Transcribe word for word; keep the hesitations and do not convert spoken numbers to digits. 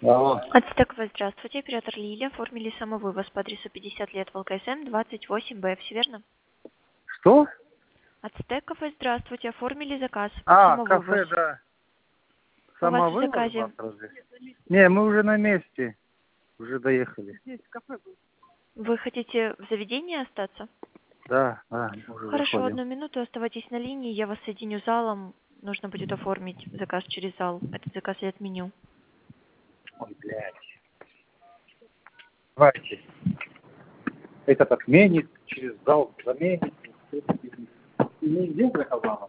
Алло. Ацтеково, здравствуйте. Оператор Лилия. Оформили самовывоз по адресу пятьдесят лет ВЛКСМ двадцать восемь Б. Все верно? Что? Ацтеково, здравствуйте. Оформили заказ. А, Самовывоз. кафе, да. У вас в Самовывоз у заказе. вас разве? Не, мы уже на месте. Уже доехали. Вы хотите в заведении остаться? Да, да, уже Хорошо, заходим. одну минуту. Оставайтесь на линии. Я вас соединю с залом. Нужно будет оформить заказ через зал. Этот заказ я отменю. Ой, блядь. Давайте. Этот отменит, через зал заменит. И нигде заказала.